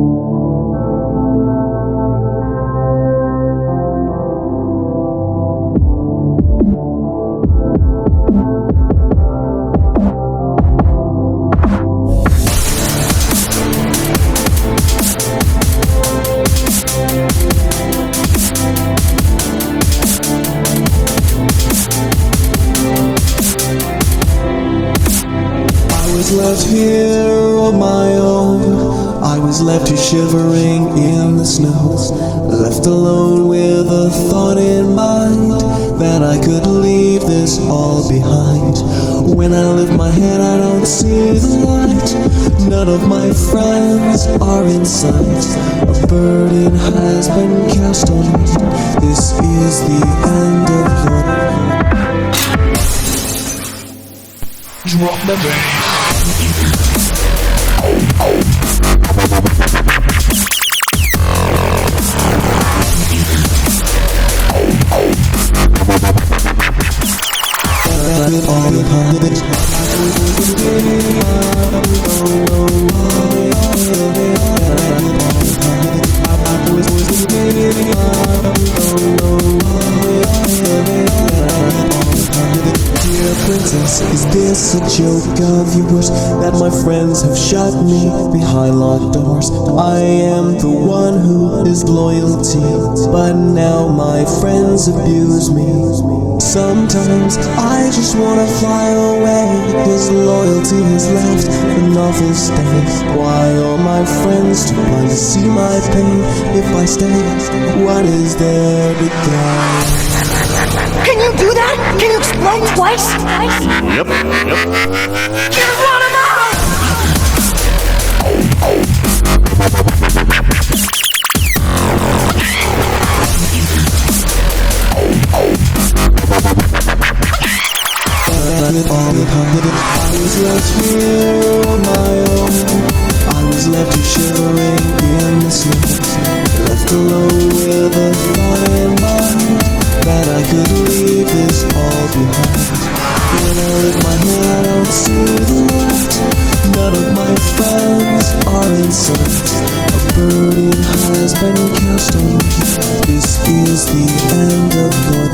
Left here on my own, I was left here shivering in the snow, left alone with a thought in mind that I could leave this all behind. When I lift my head I don't see the light, none of my friends are in sight. A burden has been cast on me, this is the end of the drop the bass. Is this a joke of yours that my friends have shut me behind locked doors? I am the one who is loyalty, but now my friends abuse me. Sometimes I just wanna fly away, cause loyalty has left an awful stain. Why are my friends too blind to see my pain? If I stay, what is there to gain? Can you do that? Can you explode twice? Yep. Here's one of mine! I was left here on my own, I was left here shivering in the snow, left alone with a thought in mind that I could leave this all behind. When I lift my head I don't see the light, none of my friends are in sight. A burden has been cast on me, this is the end of God.